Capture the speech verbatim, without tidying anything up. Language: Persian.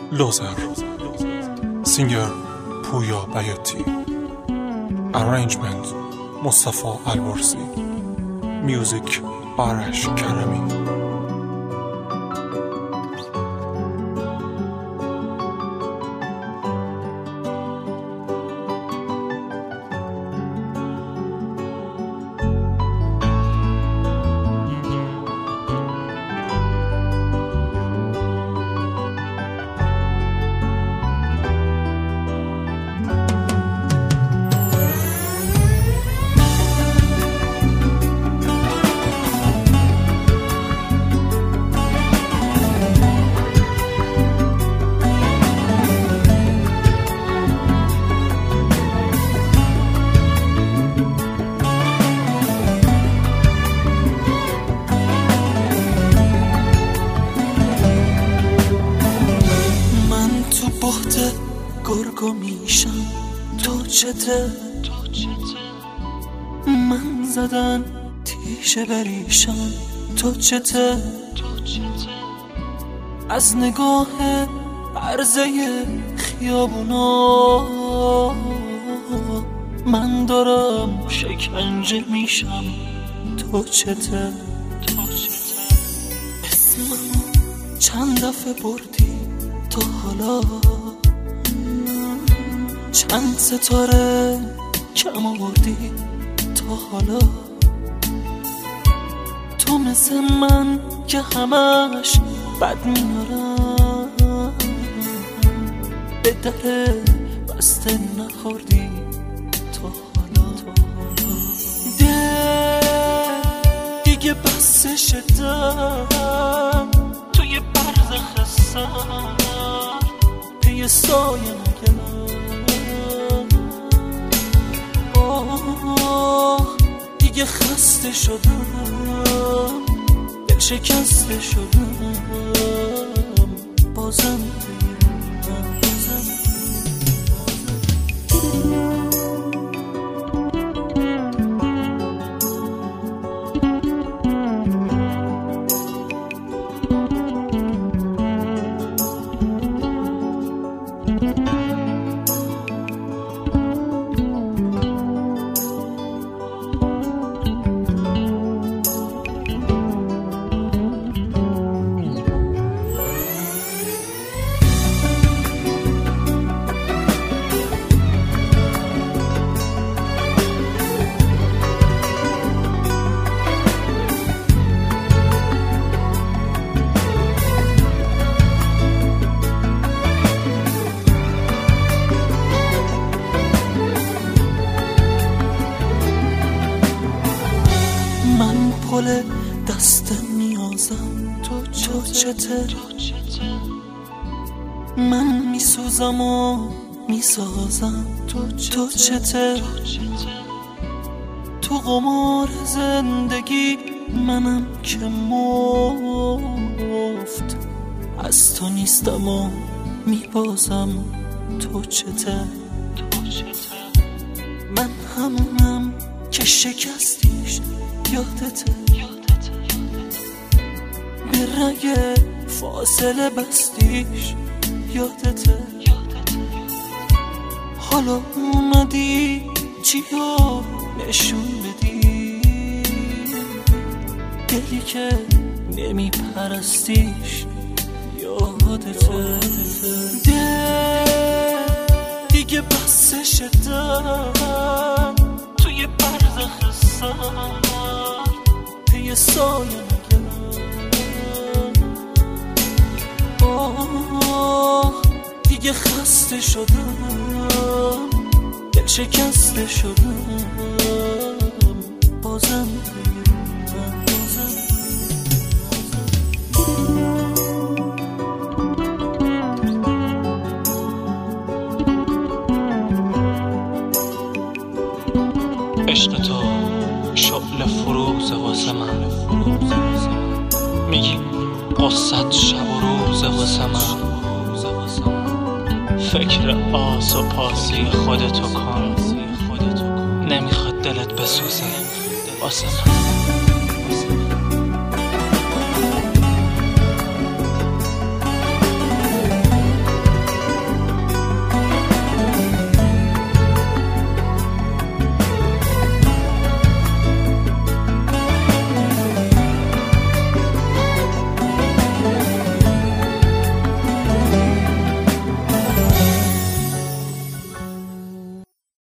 لوزر. سینگر پویا بیاتی. ارنجمنت مصطفی البرزی. میوزیک آرش کرمی. گرگو میشم تو چته، من زدن تیشه بریشم تو چته، از نگاه عرضه خیابونا من دارم شکنجه میشم تو چته، اسممو چند دفعه بردی تا حالا، چند ستاره کم آوردی تا حالا، تو مثل من که همش بد میارم، به در بسته نخوردی تا حالا، ده دیگه بسه شدم توی برز خستم پی سایه نگرم، دیگه خسته شدم دل شکسته شدم بازم بگیرم بازم من پل دست نیازم تو چته، من میسوزم و میسازم تو چته، تو قمار زندگی منم که مفت از تو نیستم و میبازم تو چته، من همونم که شکستیش یادته، به رگ فاصله بستیش یادته، حالا اومدی چیا نشون بدی، دلی که نمی پرستیش یادته، ده دیگه بسه شدم توی برز خستم پی سایه نگرم، آه دیگه خسته شدم دل شکسته شدم بازم بگیرم بازم عشق تو شعله فروزه واسه من، میگی قصت شب و روزه واسه من، فکر آس و پاسی خودتو کن، نمیخواد دلت بسوزه واسه من.